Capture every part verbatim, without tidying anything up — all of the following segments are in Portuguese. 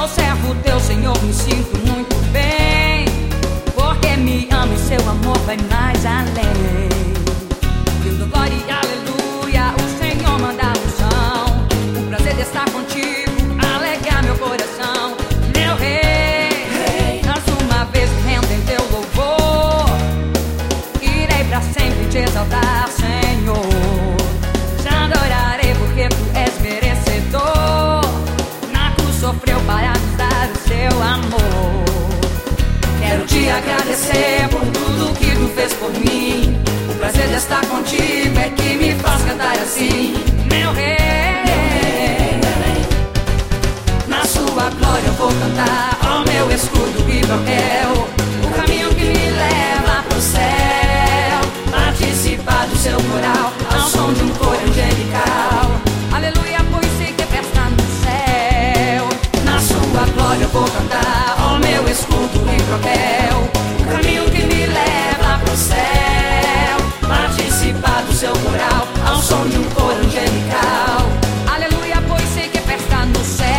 servo teu, Senhor, me sinto muito bem, porque me ama e seu amor vai mais além. Eu dou glória e aleluia, o Senhor manda unção. O prazer de estar contigo alegra meu coração. Meu rei, mais uma vez me rendo em teu louvor. Irei pra sempre te exaltar, Senhor. Te adorarei porque tu és merecedor. Na cruz sofreu para nos dar o seu amor. Quero te agradecer por tudo que tu fez por mim. O prazer de estar contigo é que me faz cantar assim. Meu rei, na sua glória eu vou cantar, ó meu escudo e broquel, o caminho que me leva pro céu. Participar do seu coral ao som de um coro angelical. Aleluia, pois sei que festa no céu. Na sua glória eu vou cantar, ó meu escudo e broquel, o caminho que me leva pro céu. Participar do seu coral ao som de um coro angelical. Aleluia, pois sei que festa no céu.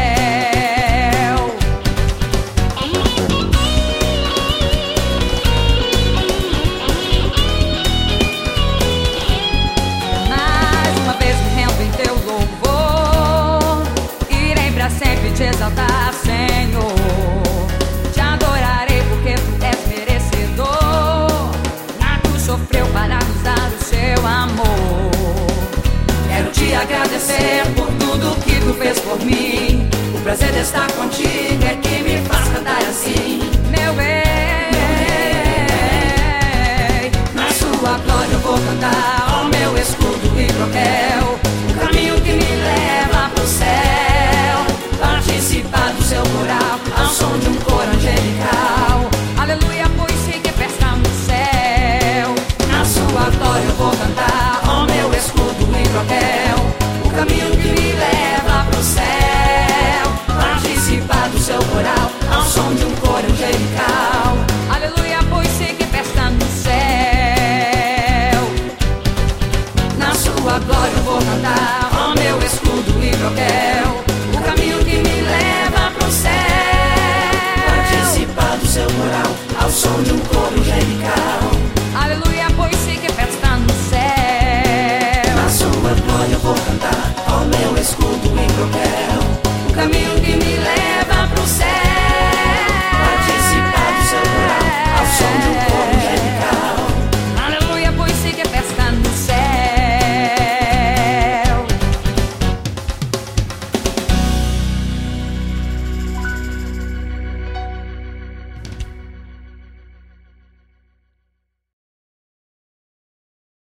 Mais uma vez me rendo em teu louvor. Irei pra sempre te exaltar, Senhor. Te adorarei porque tu és merecedor. Na cruz sofreu para nos dar o seu amor. Quero te agradecer por tudo que tu fez por mim. O prazer de estar contigo é que me faz cantar assim. Meu bem,